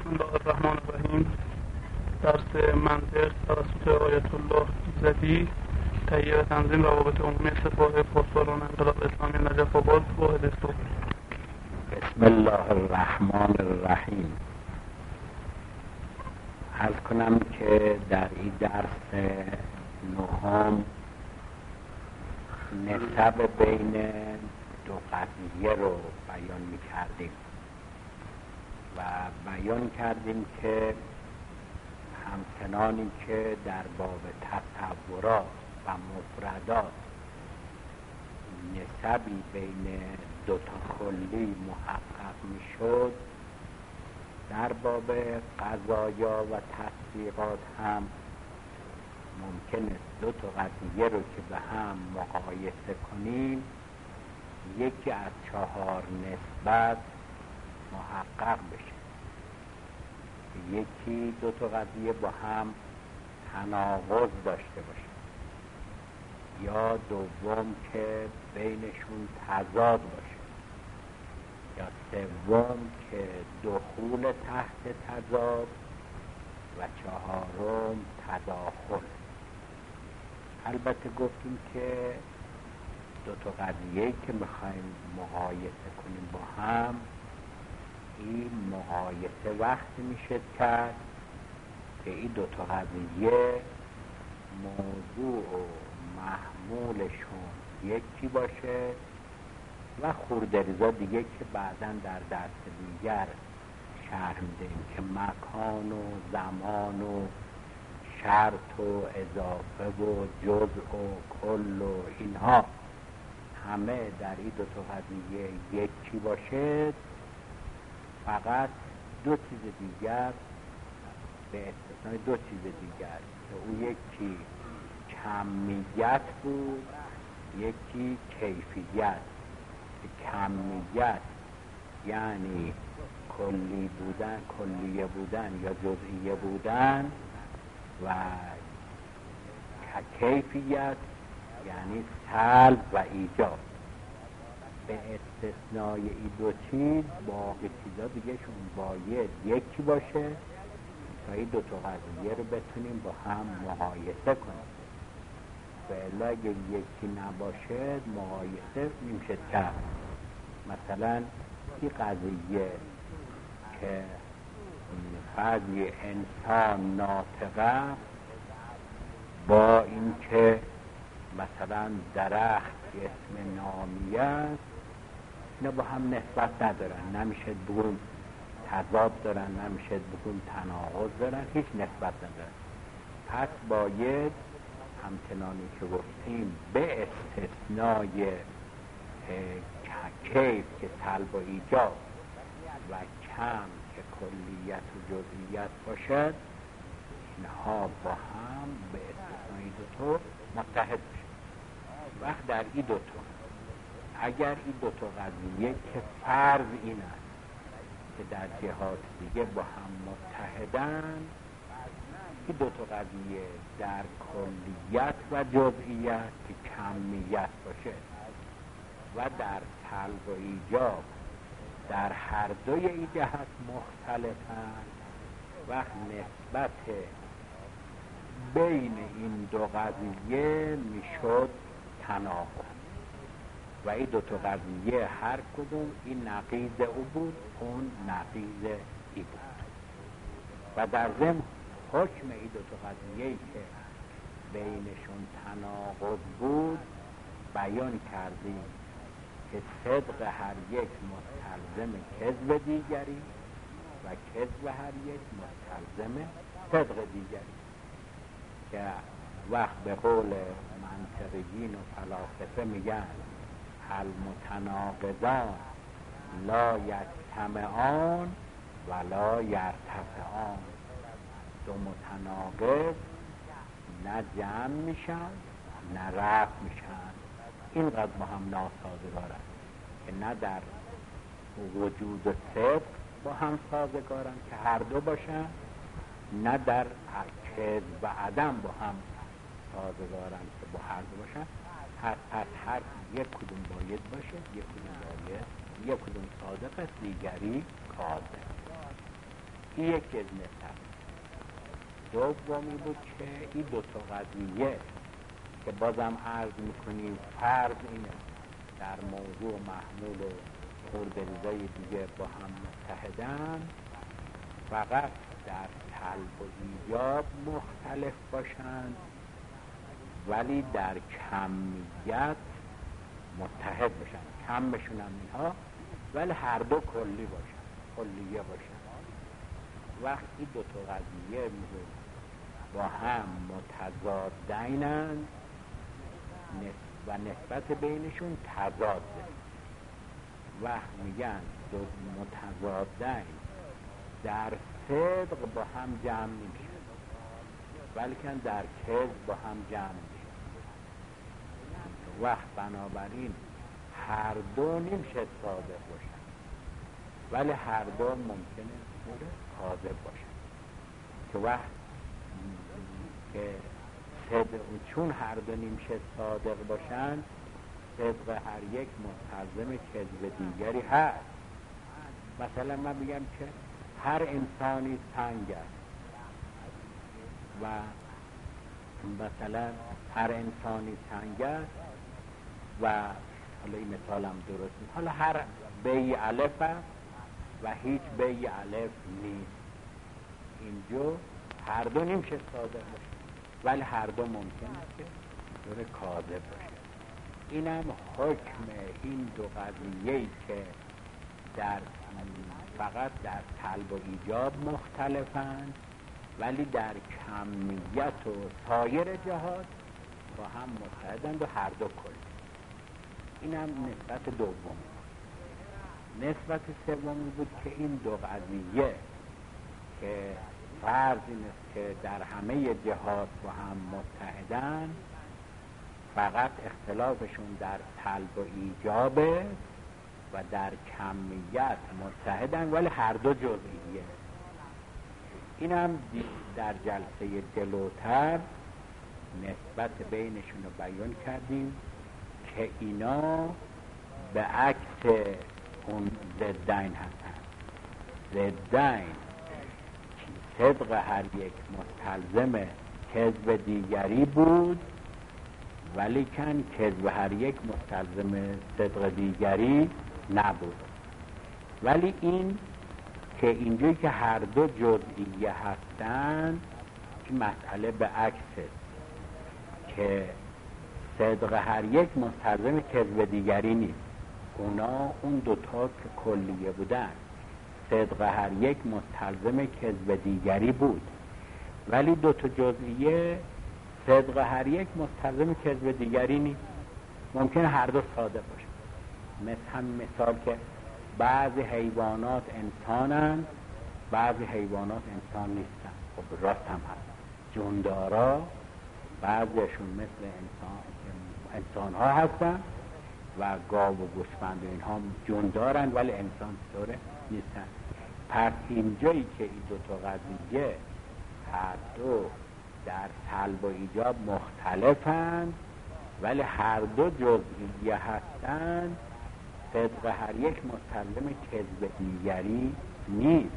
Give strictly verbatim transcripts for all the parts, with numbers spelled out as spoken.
بسم الله الرحمن الرحیم. درس منطق توسط آیت الله ایزدی، تهیه و تنظیم روابط عمومی سپاه پاسداران انقلاب اسلامی نجف آباد، واحد صبح. بسم الله الرحمن الرحیم. عرض کنم که در این درس نهم نسب بین دو قضیه رو بیان می کردیم و بیان کردیم که همچنانی که در باب تصورات و مفردات نسبی بین دو تا کلی محقق می شد، در باب قضایا و تصدیقات هم ممکن است دو تا قضیه رو که به هم مقایسه کنیم یکی از چهار نسبت محقق بشه، یکی دو تا قضیه با هم تناقض داشته باشه، یا دوم که بینشون تضاد باشه، یا سوم که دخول تحت تضاد و چهارم تداخل. البته گفتیم که دو تا قضیه‌ای که میخوایم مقایسه کنیم با هم، این مقایسه وقتی میشه کرد که این دو تا قضیه موضوع و محمولشون یکی باشه و خوردریزا دیگه که بعداً در درس دیگر شرح میدیم که مکان و زمان و شرط و اضافه و جزء و کل و اینها همه در این دو تا قضیه یکی باشه، فقط دو چیز دیگر به استثنای دو چیز دیگر که اون یکی کمیت بود، یکی کیفیت. کمیت یعنی کلی بودن، کلیه بودن یا جزئیه بودن، و کیفیت یعنی سلب و ایجاب. به استثنای این دو چیز باقی چیزا دیگه شون باید یکی باشه تا این دو تا قضیه رو بتونیم با هم مقایسه کنیم. و اگه یکی نباشه مقایسه نمیشه کرد. مثلا این قضیه که قضیه انسان ناطقه با این که مثلا درخت اسم نامی است، اینا با هم نسبت ندارن، نمیشه بگون تضاد دارن، نمیشه بگون تناقض دارن، هیچ نسبت ندارن. پس باید همچنانی که گفتیم به استثنای کیف که سلب و ایجاب و کم که کلیت و جزئیت باشد، اینها با هم به استثنای دو تا متحد بشن. وقت در این دو تا اگر این دو تا قضیه که فرض این است که در جهات دیگه با هم متحدن، این دو تا قضیه در کلیت و جزئیت که کمیت باشه و در سلب و ایجاب در هر دوی این جهت مختلفن، وقت نسبت بین این دو قضیه میشد تناقض و این دو تا قضیه هر کدوم این نقیض او بود، اون نقیض ای بود. و در ضمن حکم این دو تا قضیه‌ای که بینشون تناقض بود بیان کردیم که صدق هر یک مستلزم کذب دیگری و کذب هر یک مستلزم صدق دیگری، که وقت به قول منطقیین و فلاسفه میگن المتناقضان لا یجتمعان ولا یرتفعان. دو متناقض نه جمع میشن نه رفع میشن، اینقدر با هم ناسازگارن که نه در وجود و صدق با هم سازگارن که هر دو باشن، نه در کذب و عدم با هم سازگارن که با هر دو باشن. پس پس هر یک کدوم باید باشه، یک کدوم باید، یک کدوم صادق است دیگری کاذب. این یکی از نسب. دومی بود که این دو تا قضیه که بازم عرض میکنیم فرض اینه در موضوع محمول و خوردریزای دیگه با هم متحدن، فقط در طلب و ایجاب مختلف باشند ولی در کمیت متحد باشن. کم بشونن اینها ولی هر دو کلی باشن، کلیه باشن. وقتی دو تا قضیه میگه با هم متضادینند و نسبت بینشون تضاده، وقت میگن دو متضادین در صدق با هم جمع نمیشه بلکه در کذب با هم جمع میشه. وقت بنابراین هر دو نمیشه صادق باشن ولی هر دو ممکنه کاذب باشن. که وقت که صدق چون هر دو نمیشه صادق باشن، صدق هر یک مستلزم کذب دیگری هست. مثلا من میگم که هر انسانی سنگ است و مثلا هر انسانی سنگ است و حالا این مثالم درست نیست، حالا هر بی الف است و هیچ بی الف نیست. اینجا هر دو نمیشه صادق باشه ولی هر دو ممکنه که دور کاذب باشه. اینم حکم این دو قضیه‌ای که در فقط در طلب و ایجاب مختلفند ولی در کمیت و سایر جهات با هم متحدند و هر دو کل. اینم نسبت دوم. نسبت سومی بود که این دو قضیه که فرض این است که در همه جهات با هم متحدند، فقط اختلافشون در طلب و ایجابه و در کمیت متحدن ولی هر دو جزئیه. این هم در جلسه جلوتر نسبت بینشون رو بیان کردیم که اینا به عکس اون ضدین هستن. ضدین صدق هر یک مستلزم کذب دیگری بود ولی کن کذب هر یک مستلزم صدق دیگری نبود. ولی این که اینجایی که هر دو جزئیه هستن که مسئله به عکسه که صدق هر یک مستلزم کذب دیگری نیست. اونا اون دوتا که کلیه بودن صدق هر یک مستلزم کذب دیگری بود ولی دوتا جزئیه صدق هر یک مستلزم کذب دیگری نیست. ممکن هر دو صادق باشه. مثل هم مثال که بعضی حیوانات انسانن بعضی حیوانات انسان نیستن. خب راست هم هست. جوندارا بعضیشون مثل انسان انسان ها هستن و گاو و گوسفند اینها جوندارن ولی انسان طوره نیستن. پس اینجایی که این دوتا قضیه هر دو در طلب و ایجاب مختلفند ولی هر دو جزئیه هستند، صدق هر یک مستلزم کذب دیگری نیست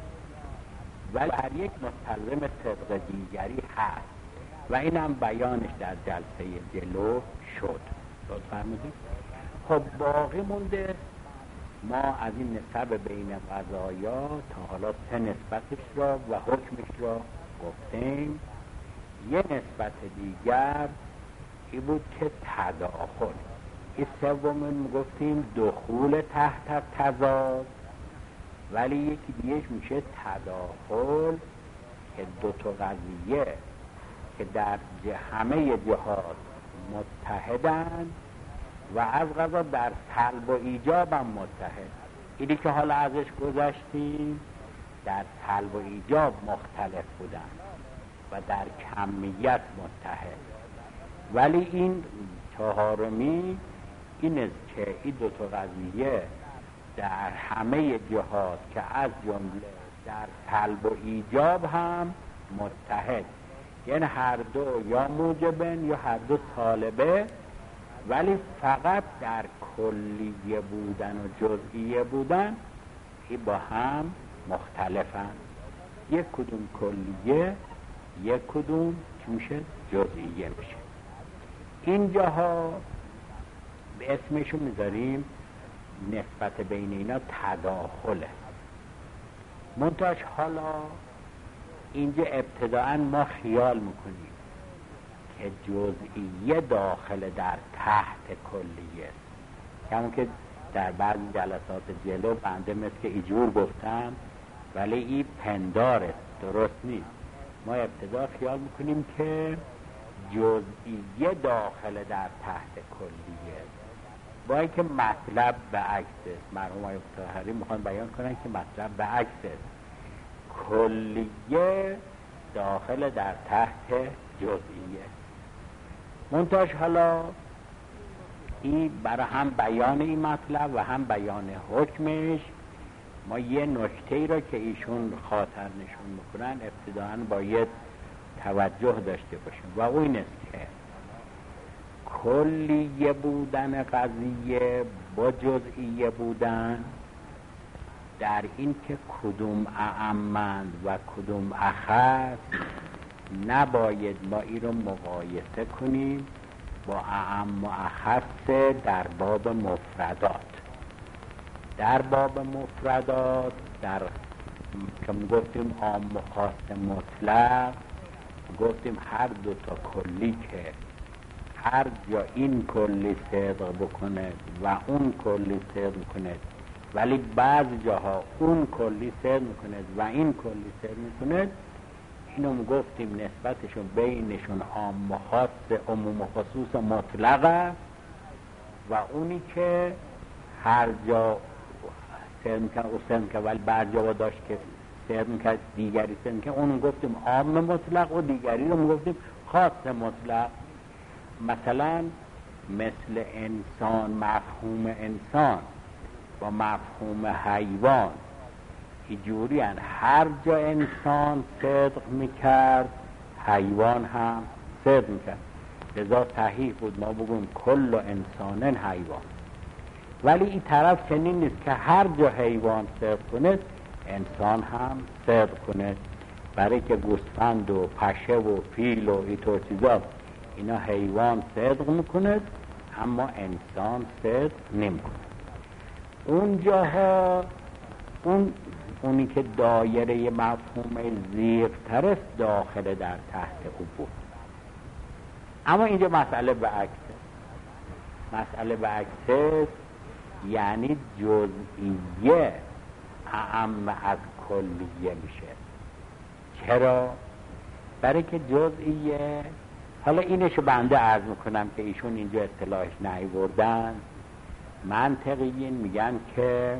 ولی هر یک مستلزم صدق دیگری هست و اینم بیانش در جلسه جلو شد. لطف فرمودید. خب باقی مونده ما از این نسب بین قضایا تا حالا سه نسبتش را و حکمش را گفتیم. یه نسبت دیگر این بود که تداخل. این سوم گفتیم دخول تحت تضاد ولی یکی دیگهش میشه تداخل که دو تا قضیه که در همه جهات متحدن و از قضا در طلب و ایجاب هم متحد. اینی که حالا ازش گذشتیم در طلب و ایجاب مختلف بودن و در کمیت متحد. ولی این چهارمی این است که این دو تا قضیه در همه جهات که از جمله در طلب و ایجاب هم متحد، یعنی هر دو یا موجبن یا هر دو طالبه ولی فقط در کلیه بودن و جزئیه بودن این با هم مختلفن. یک کدوم کلیه، یک کدوم چی میشه؟ جزئیه میشه. اینجاها به اسمشو میذاریم نسبت بین اینا تداخله. منتهاش حالا اینجا ابتداعا ما خیال میکنیم که جزئیه داخل در تحت کلیه، همون که در بعض جلسات جلو بنده مثل که اینجور گفتم، ولی این پنداره، درست نیست. ما ابتدا خیال میکنیم که جزئیه داخل در تحت کلیه، با اینکه مطلب به عکس است. مرحوم آقای طاهری میخوان بیان کنن که مطلب به عکس است، کلیه داخل در تحت جزئیه. منتهاش حالا این برای هم بیان این مطلب و هم بیان حکمش ما یه نکته ای را که ایشون خاطر نشون میکنن ابتداعاً باید توجه داشته باشیم و اون این است که کلیه بودن قضیه با جزئیه بودن در این که کدوم اعمند و کدوم اخص نباید ما این رو مقایسه کنیم با اعم و اخص در باب مفردات. در باب مفردات در که گفتیم عام و خاص مطلق، گفتیم هر دو تا کلی که هر جا این کلی صدق بکنه و اون کلی صدق میکنه، ولی بعض جاها اون کلی صدق میکنه و این کلی صدق میکنه، اینو گفتیم نسبتشون بینشون عام و خاص، عموم و خصوص مطلقه و اونی که هر جا صدق میکنه او صدق میکنه ولی بعض جا داشت که صدق میکنه دیگری صدق میکنه، اونو گفتیم عام مطلق و دیگری رو گفتیم خاص مطلق. مثلا مثل انسان، مفهوم انسان با مفهوم حیوان اینجوری هن، هر جا انسان صدق میکرد حیوان هم صدق میکرد، لذا صحیح بود ما بگویم کل انسان حیوان. ولی این طرف چنین نیست که هر جا حیوان صدق کنه انسان هم صدق کنه، برای که گوسفند و پشه و فیل و اینطور چیزا اینا حیوان صدق میکنه اما انسان صدق نمیکنه. اونجاها اون اونی که دایره مفهوم زیرتر است داخل در تحت او بود. اما اینجا مسئله به عکسه، مسئله به عکسه یعنی جزئیه اعم از کلیه میشه. چرا؟ برای که جزئیه، حالا اینشو بنده عرض میکنم که ایشون اینجا اصطلاحش نیاوردن، منطقیین میگن که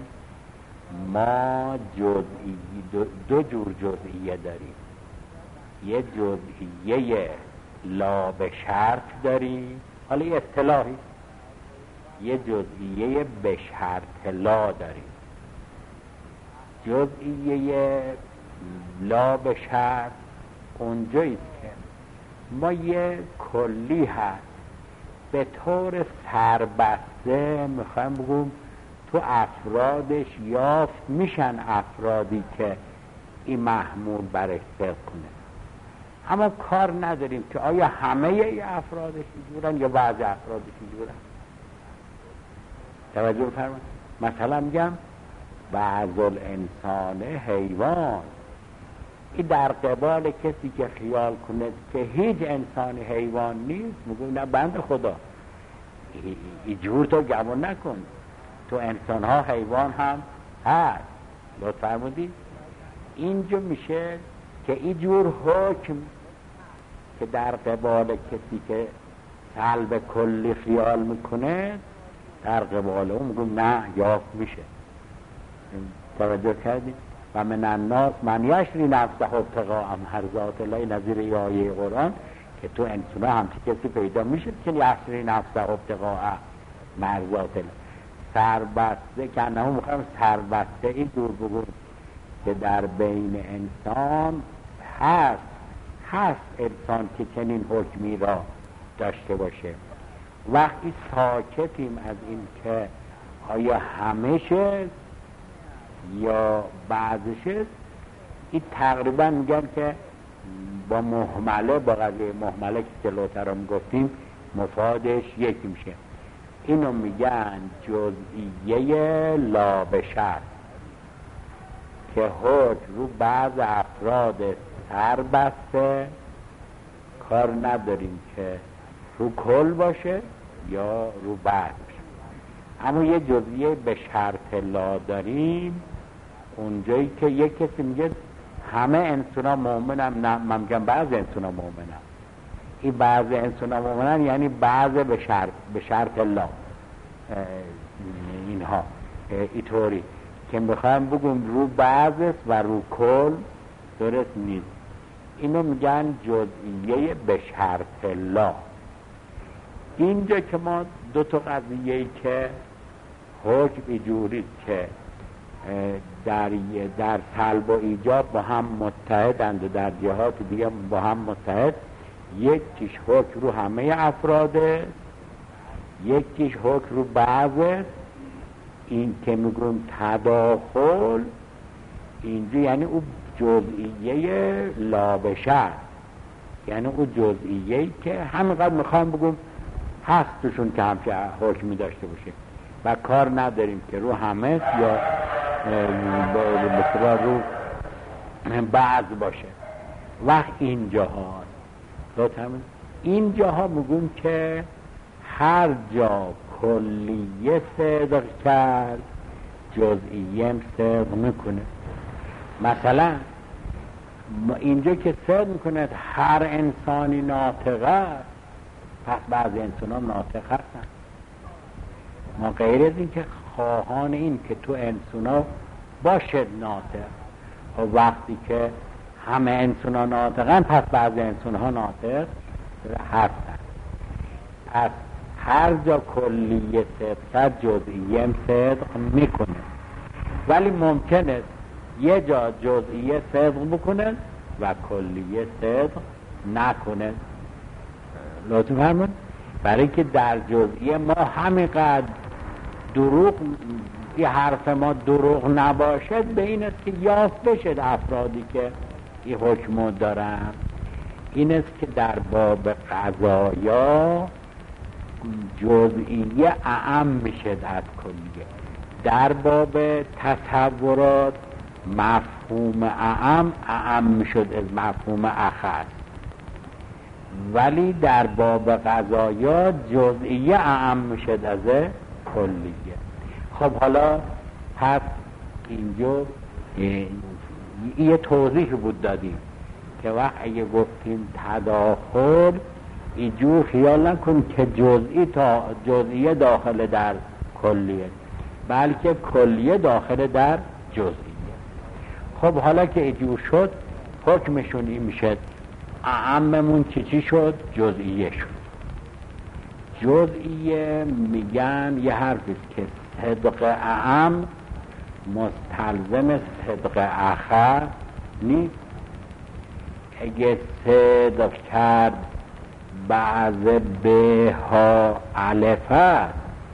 ما جزئی دو, دو جور جزئیه داریم، یه جزئیه لا به شرط داریم، حالا یه اصطلاحی، یه جزئیه به شرط لا داریم. جزئیه لا به شرط اونجاییست که ما یه کلی هست به طور سربسته میخوایم بگم تو افرادش یافت میشن افرادی که این محمول برش صدق کنه، اما کار نداریم که آیا همه ای افرادش اینجورن یا بعض افرادش اینجورن. توجه فرمایید. مثلا میگم بعض الانسان حیوان، این در قبال کسی که خیال کنه که هیچ انسان حیوان نیست میگم نه بند خدا اینجور تو گمان نکن، تو انسان ها حیوان هم هست. لطف فرمودید. اینجا میشه که اینجور حکم که در قبال کسی که سلب کلی خیال میکنه در قبال اون میگم نه یافت میشه. توجه کردید؟ و من الناس من یشری نفسه ابتغاء مرضات الله، نظیر ای آیه قرآن که تو انسان همچی کسی پیدا میشه که یشری نفسه ابتغاء مرضات الله، سربسته که انه میخوایم سربسته ای دور بگو که در بین انسان هست هست انسان که چنین حکمی را داشته باشه. وقتی ساکتیم از این که آیا همشه یا بعضشه، این تقریبا میگن که با محمله، با قضیه محمله که جلوتر هم گفتیم مفادش یکی میشه. اینو میگن جزئیه لا به شرط، که حکم رو بعض افراد سر بسته، کار نداریم که رو کل باشه یا رو بعض باشه. اما یه جزئیه به شرط لا داریم، اونجایی که یک کسی میگه همه انسان مؤمنم، نه من میگم بعض انسان مؤمنم. این بعض انسان مؤمنن یعنی بعض به شرط به شرط لا، اینها اینطوری که میخوایم بگم رو بعض و رو کل درست نیست. اینو میگن جزئیه به شرط لا. اینجا که ما دو تا قضیه‌ای که حکم اینجوری که در در طلب و ایجاب با هم متحدند و در جهات دیگه با هم متحد، یک چیش حکم رو همه افراده، یک چیش حکم رو بعضه. این که میگم تداخل اینجا یعنی او جزئیه لا به شرط، یعنی او جزئیه‌ای که همینقدر میخوایم بگم هست توشون که همچه حکمی داشته باشه و کار نداریم که رو همه یا بسیار رو بعض باشه. وقت اینجاها اینجاها میگم که هر جا کلیه صدق کرد جزئیه هم صدق میکنه. مثلا اینجا که صدق میکنه هر انسانی ناطق است، پس بعضی انسان ها ناطق هستن. ما غیر از این که خواهان این که تو انسان ها باشد ناطق، و وقتی که همه انسان ها ناطقن پس بعضی انسان ها ناطق هستن. پس هر جا کلیه صدق کرد جزئیه هم صدق میکنه، ولی ممکنه یه جا جزئیه صدق بکنه و کلیه صدق نکنه. لطفا فرمون، برای که در جزئیه ما همینقدر دروغ، یه حرف ما دروغ نباشد، به این است که یافت بشد افرادی که این حکم دارن. این است که در باب قضایا جزئیه اعم میشد از کلیه، در باب تصورات مفهوم اعم اعم میشد از مفهوم اخص، ولی در باب قضایا جزئیه اعم میشد از کلیه. خب حالا پس اینجا یه توضیح بود دادیم که وقت اگه گفتیم تداخل اینجور خیال نکن که جزئی تا جزئیه داخل در کلیه، بلکه کلیه داخل در جزئیه. خب حالا که اینجور شد حکمشون این میشه اعممون چی چی شد؟ جزئیه شد. جزئیه میگن یه حرفی که صدق اعم مستلزم صدق اخر نیست. اگه صدق کرد بعض به ها الفه،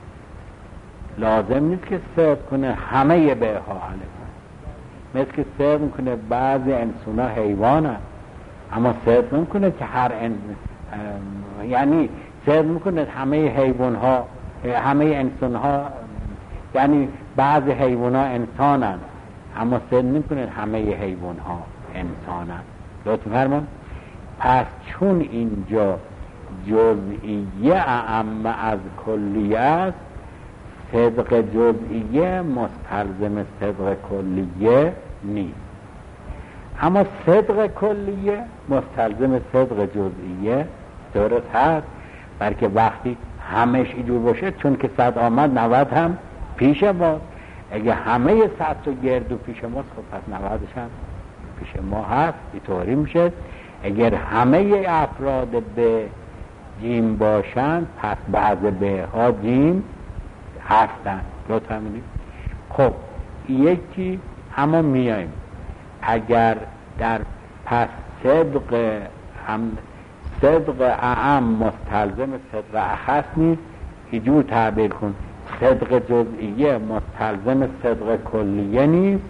لازم نیست که صدق کنه همه به ها الفه. مثل که صدق میکنه بعضی انسان ها حیوان هست، اما صدق میکنه که هر انسان، یعنی صدق میکنه همه حیوان ها همه انسان ها، یعنی بعضی حیوان ها انسان هست اما صدق نمیکنه همه حیوان ها انسان هست. لطفا فرمان. پس چون اینجا جزئیه اعم از کلیه است، صدق جزئیه مستلزم صدق کلیه نیست، اما صدق کلیه مستلزم صدق جزئیه درست هست. بلکه وقتی همش اینجور باشه، چون که صد آمد نود هم پیش ما، اگه همه صد تو گردو پیش ماست خب پس نودش هم پیش ما هست. اینطوری میشه اگر همه افراد به جیم باشند پس بعض به ها جیم هستن. لطفا میدید. خب یکی اما میایم اگر در پس صدق هم صدق اعم مستلزم صدق اخص نیست، اینجور تعبیر کن صدق جزئیه مستلزم صدق کلیه نیست،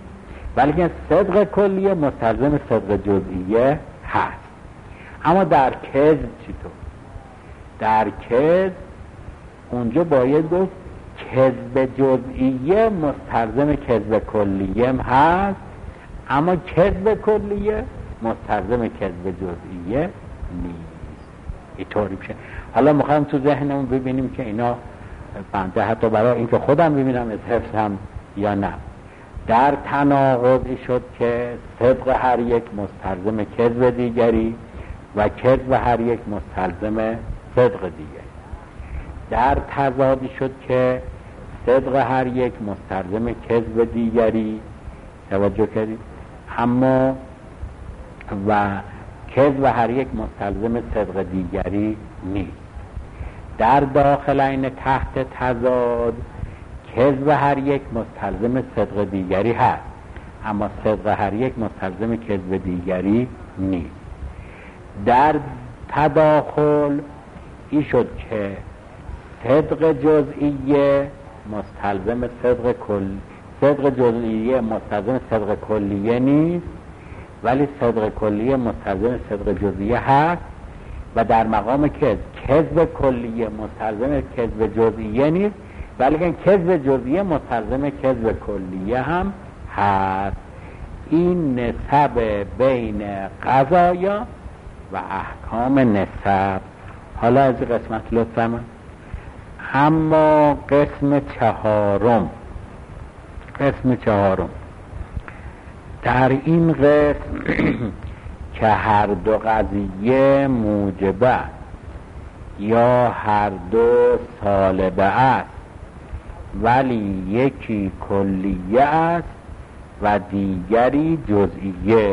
ولی صدق کلیه مستلزم صدق جزئیه هست. اما در کذب چطور؟ در کذب اونجا باید گفت کذب جزئیه مستلزم کذب کلیه هست، اما کذب کلیه مستلزم کذب جزئیه نیست. اینطوری میشه. حالا میخوایم تو ذهنمون ببینیم که اینا بنده حتی برای اینکه خودم ببینم از حفظم یا نه. در تناقضی شد که صدق هر یک مستلزم کذب دیگری و کذب هر یک مستلزم صدق دیگری. در تضادی شد که صدق هر یک مستلزم کذب دیگری، توجه کردید، اما و کذب هر یک مستلزم صدق دیگری نیست. در داخل این تحت تضاد کذب هر یک مستلزم صدق دیگری هست، اما صدق هر یک مستلزم کذب دیگری نیست. در تداخل این شد که صدق جزئیه مستلزم صدق کل صدق جزئیه مستلزم صدق کلیه نیست، ولی صدق کلیه مستلزم صدق جزئیه هست. و در مقام کذب کذب کلیه مستلزم کذب جزئیه نیست، ولی کذب جزئیه مستلزم کذب کلیه هم هست. این نسب بین قضایا و احکام نسب. حالا از قسمت لطفاً. اما قسم چهارم قسم چهارم در این قسم که هر دو قضیه موجبه یا هر دو سالبه است، ولی یکی کلیه است و دیگری جزئیه،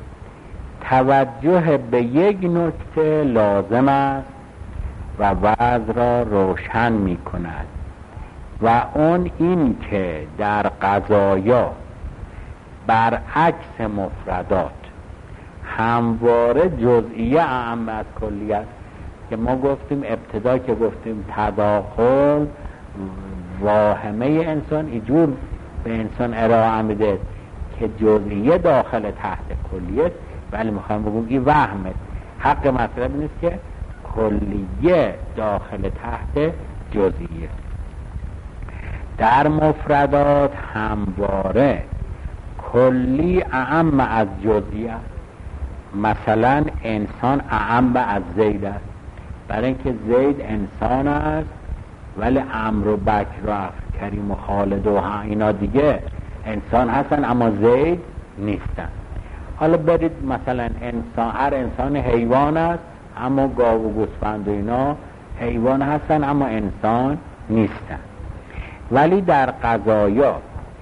توجه به یک نکته لازم است و وضع را روشن می کند و اون این که در قضایا برعکس مفردات همواره جزئیه اعم از کلیه است. که ما گفتیم ابتدا که گفتیم تداخل واهمه انسان اینجور به انسان ارائه میده که جزئیه داخل تحت کلیه، ولی میخوام بگم این وهمه. حق مطلب نیست که کلیه داخل تحت جزئیه. در مفردات همواره کلی اعم از جزئیه. مثلا انسان اعم از زید است، برای اینکه زید انسان است، ولی عمرو و بکر و کریم و خالد و اینا دیگه انسان هستن اما زید نیستن. حالا برید مثلا انسان، هر انسان حیوان است اما گاو و گوسفند و اینا حیوان هستن اما انسان نیستن. ولی در قضایا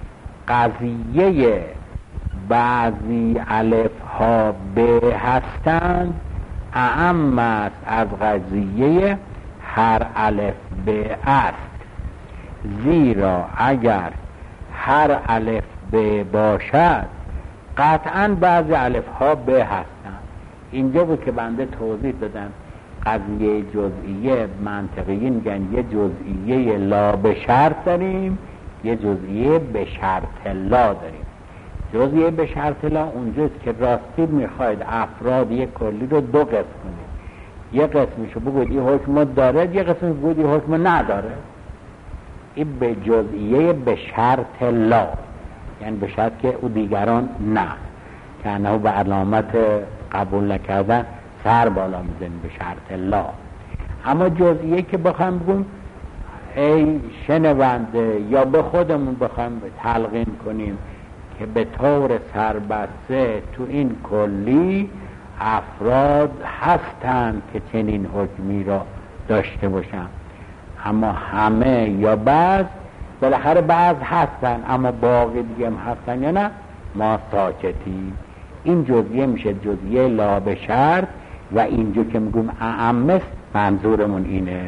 قضیه بعضی الف ها به هستند اعم است از قضیه هر الف به است، زیرا اگر هر الف به باشد قطعا بعضی الف ها به هستند. اینجا بود که بنده توضیح دادم قضیه جزئیه منطقیین میگن یه جزئیه لا به شرط داریم، یه جزئیه به شرط لا داریم. جزئیه به شرط لا اونجاست که راستی میخواید افراد یک کلی رو دو قسم کنید، یه قسمشو بگوید این حکم داره، یه قسمش بگوید این حکم نداره. این به جزئیه به شرط لا، یعنی به شرط که او دیگران نه، که انه به علامت قبول نکردن سر بالا میزنیم به شرط لا. اما جزئیه که بخوایم بگیم ای شنونده یا به خودمون بخوایم تلقین کنیم که به طور سربسته تو این کلی افراد هستند که چنین حکمی را داشته باشن، اما همه یا بعض، بالاخره بعض هستن اما باقی دیگه هم هستن یا نه، ما ساکتی. این جزئیه میشه جزئیه لا به شرط و اینجا که میگم اعم است منظورمون اینه.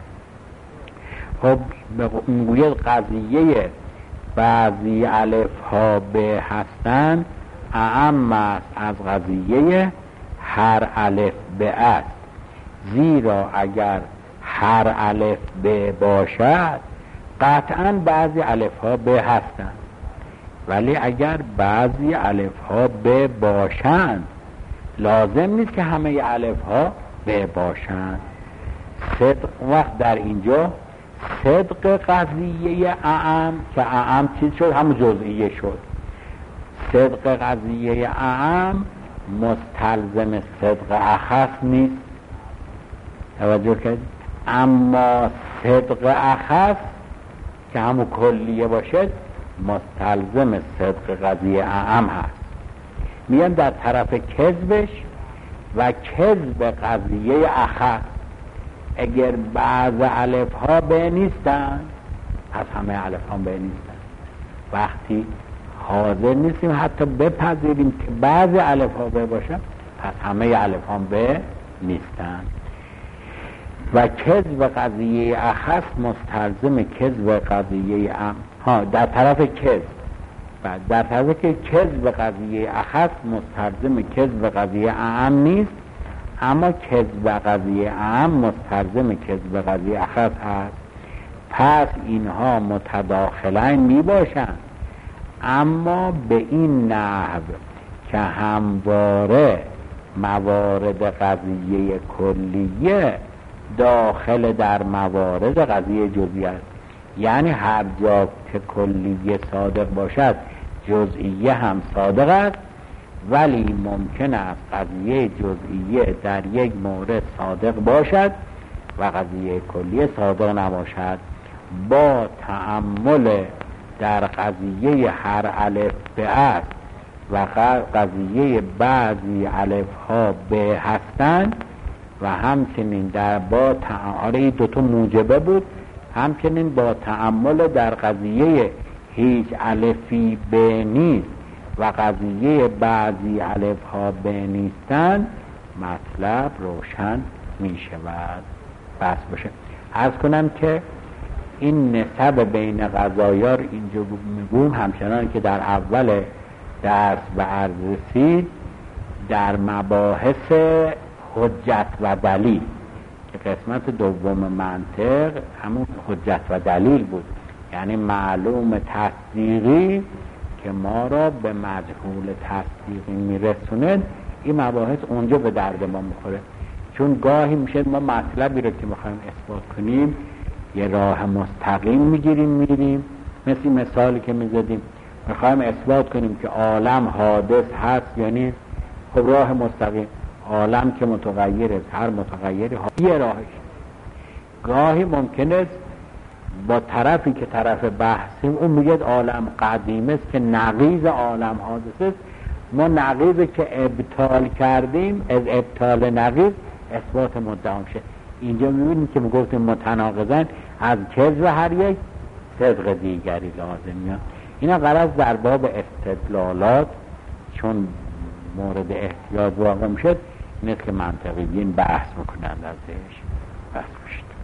خب میگوید قضیه بعضی الف ها به هستن اعم است از قضیه هر الف به است، زیرا اگر هر الف به باشد قطعا بعضی الف ها به هستن. ولی اگر بعضی الف ها ب باشند لازم نیست که همه الف ها ب باشند. صدق وقت در اینجا صدق قضیه اعم که اعم چیز شد همون جزئیه شد. صدق قضیه اعم مستلزم صدق اخص نیست، توجه کرد. اما صدق اخص که همون کلیه باشد مستلزم صدق قضیه اعم هست. میان در طرف کذبش و کذب قضیه اخص اگر بعض الف ها به نیستن پس همه الف ها به نیستن. وقتی حاضر نیستیم حتی بپذیریم که بعض الف ها به باشن پس همه الف ها به نیستن. و کذب قضیه اخص مستلزم کذب قضیه ام ها در طرف کذب و در طرف که کذب قضیه اخص مستلزم کذب قضیه ام نیست، اما کذب قضیه ام مستلزم کذب قضیه اخص هست. پس اینها متداخلین می باشند، اما به این نحو که همواره موارد قضیه کلیه داخل در موارد قضیه جزئیه است. یعنی هر جا که کلیه صادق باشد جزئیه هم صادق است، ولی ممکن است قضیه جزئیه در یک مورد صادق باشد و قضیه کلیه صادق نباشد. با تأمل در قضیه هر الف به است و قضیه بعضی الف ها به هستند و همچنین در با تعامل دوتا موجبه بود، همچنین با تأمل در قضیه هیچ الفی به نیست و قضیه بعضی الف ها به نیستند مطلب روشن می شود. بس باشه. عرض کنم که این نسب بین قضایا رو اینجا میگویم همچنان که در اول درس به عرض رسید در مباحث حجت و دلیل که قسمت دوم منطق همون حجت و دلیل بود، یعنی معلوم تصدیقی که ما را به مجهول تصدیقی میرسونه. این مباحث اونجا به درد ما میخوره، چون گاهی میشه ما مطلبی رو که میخوایم اثبات کنیم یه راه مستقیم میگیریم میریم، مثل مثالی که میزدیم میخوایم اثبات کنیم که عالم حادث هست، یعنی خب راه مستقیم عالم که متغیره، هر متغیری یه راهش. گاهی ممکنه با طرفی که طرف بحثیم اون میگه عالم قدیم است که نقیض عالم حادث است، ما نقیض که ابطال کردیم از ابطال نقیض اثبات مدعا میشه. اینجا میبینیم که میگفتیم متناقضن از کذب هر یک صدق دیگری لازم میاد. اینا غرض در باب استدلالات چون مورد احتیاط واقع میشد نیست که منطقیین بحث میکنند ازش. بس باشید.